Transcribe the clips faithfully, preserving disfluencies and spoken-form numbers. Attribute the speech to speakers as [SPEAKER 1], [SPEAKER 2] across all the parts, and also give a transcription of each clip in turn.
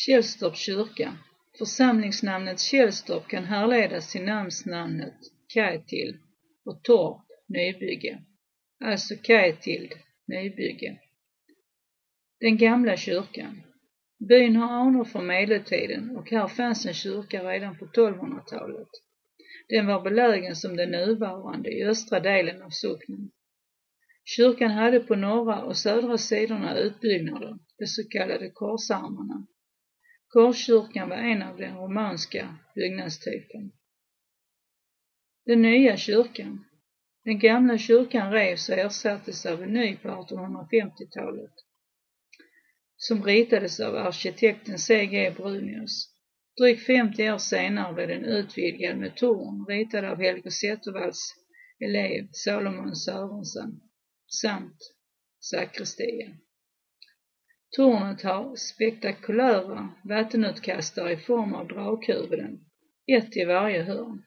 [SPEAKER 1] Källstorps kyrka. Församlingsnamnet Källstorp kan härledas till namnsnamnet Kajtild och torp, nybygge. Alltså Kajtild, nybygge. Den gamla kyrkan. Byn har anor från medeltiden och här fanns en kyrka redan på tolvhundratalet. Den var belägen som den nuvarande i östra delen av socknen. Kyrkan hade på norra och södra sidorna utbyggnader, de så kallade korsarmarna. Korskyrkan var en av den romanska byggnadstypen. Den nya kyrkan. Den gamla kyrkan revs och ersattes av en ny på artonhundrafemtiotalet som ritades av arkitekten C G Brunius. Drygt femtio år senare blev den utvidgad med torn ritad av Helge Zettervalls elev Salomon Sörensen samt sakristia. Tornet har spektakulära vattenutkastare i form av drakhuvuden, ett i varje hörn.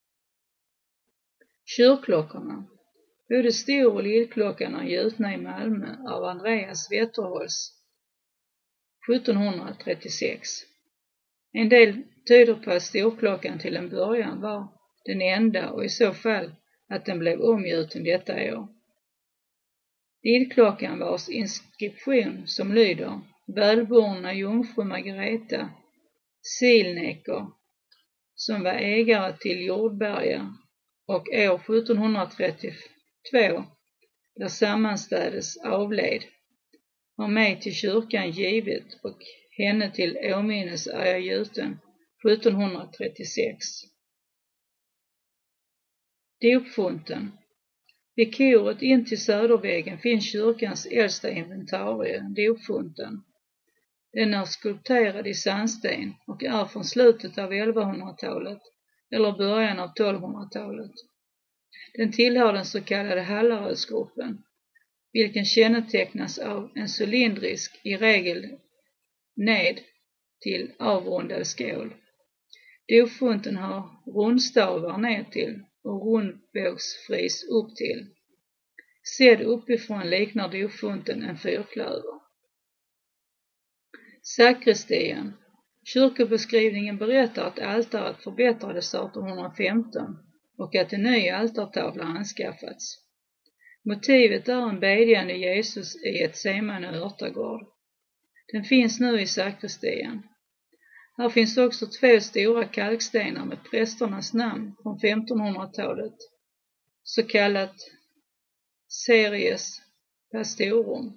[SPEAKER 1] Kyrkklockorna. Både stor- och lillklockan är gjutna i Malmö av Andreas Wetterholz sjuttonhundratrettiosex. En del tyder på att storklockan till en början var den enda och i så fall att den blev omgjuten detta år. Lillklockan vars inskription som lyder Välborna jungfru Margareta Silnecker som var ägare till Jordberga och år sjuttonhundratrettiotvå där sammanstädes avled har mig till kyrkan givet och henne till åminnes är jag gjuten sjuttonhundratrettiosex. Dopfunten. Vid koret in till söderväggen finns kyrkans äldsta inventarie, dopfunten. Den är skulpterad i sandsten och är från slutet av elvahundratalet eller början av tolvhundratalet. Den tillhör den så kallade Hallarödsgruppen, vilken kännetecknas av en cylindrisk, i regel ned till avrundad skål. Dopfunten har rundstavar ner till och rundbågsfris upp till. Sedd uppifrån liknar dopfunten en fyrklöver. Sakristian. Kyrkobeskrivningen berättar att altaret förbättrades artonhundrafemton och att en ny altartavla anskaffats. Motivet är en bedjande Jesus i ett Semane örtagård. Den finns nu i sakristian. Här finns också två stora kalkstenar med prästernas namn från femtonhundratalet, så kallat Series Pastorum.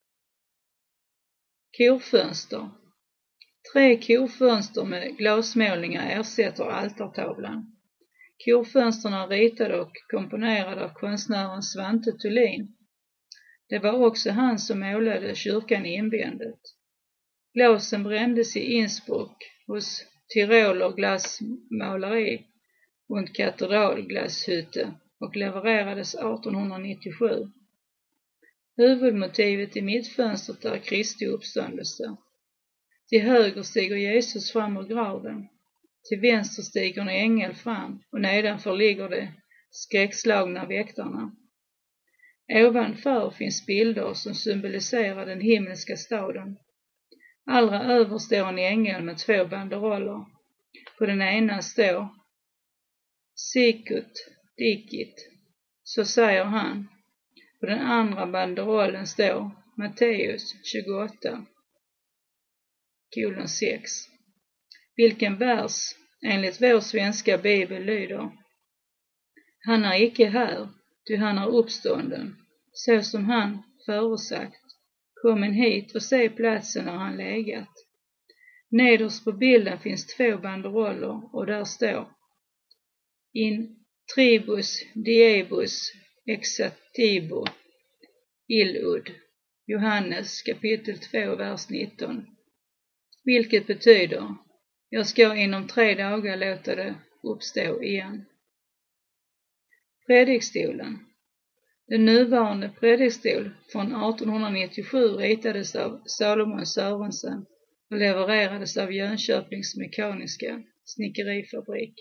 [SPEAKER 1] Korfönster. Tre korfönster med glasmålningar ersätter altartavlan. Korfönsterna är ritade och komponerade av konstnären Svante Thulin. Det var också han som målade kyrkan invändigt. Glasen brändes i Innsbruck hos Tiroler glasmåleri och katedralglashütte och levererades artonhundranittiosju. Huvudmotivet i mittfönstret är Kristi uppståndelse. Till höger stiger Jesus fram ur graven. Till vänster stiger en ängel fram och nedanför ligger de skräckslagna väktarna. Ovanför finns bilder som symboliserar den himmelska staden. Allra över står en ängel med två banderoller. På den ena står Sicut dicit, så säger han. På den andra banderollen står Matteus tjugoåtta, kolon sex. Vilken vers enligt vår svenska bibel lyder: Han är icke här, ty han är uppstånden, så som han förutsagt. Kom en hit och se platsen där han legat. Nederst på bilden finns två banderoller och där står In tribus diebus exatibo illud. Johannes kapitel två vers nitton. Vilket betyder: jag ska inom tre dagar låta det uppstå igen. Predikstolen. Den nuvarande predikstol från artonhundranittiosju ritades av Salomon Sörensen och levererades av Jönköpings mekaniska snickerifabrik.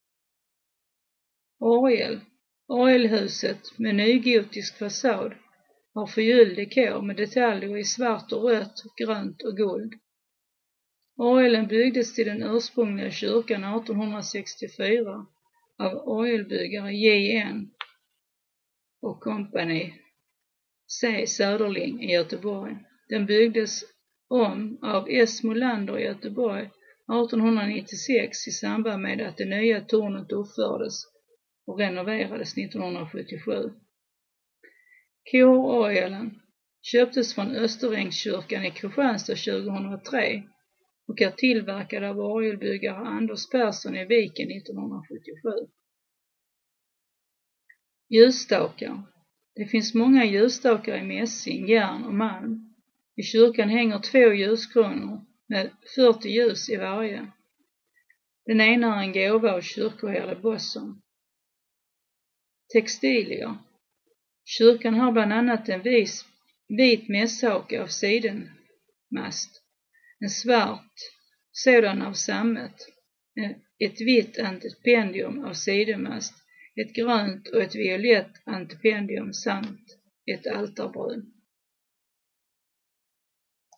[SPEAKER 1] Orgel. Orgelhuset med nygotisk fasad har förgylld dekor med detaljer i svart och rött, grönt och guld. Orgeln byggdes till den ursprungliga kyrkan artonhundrasextiofyra av orgelbyggare J N och Company C. Söderling i Göteborg. Den byggdes om av S. Molander i Göteborg artonhundranittiosex i samband med att det nya tornet uppfördes och renoverades nittonhundrasjuttiosju. Kororgeln köptes från Österängskyrkan i Kristianstad tjugohundratre och är tillverkad av orgelbyggare Anders Persson i Viken nittonhundrasjuttiosju. Ljusstakar. Det finns många ljusstakar i mässing, järn och malm. I kyrkan hänger två ljuskronor med fyrtio ljus i varje. Den ena är en gåva av kyrkoherde Bosson. Textilier. Kyrkan har bland annat en vis, vit mässhake av sidenmast, en svart sådan av sammet, ett vitt antipendium av sidenmast, ett grönt och ett violett antipendium samt ett altarbrun.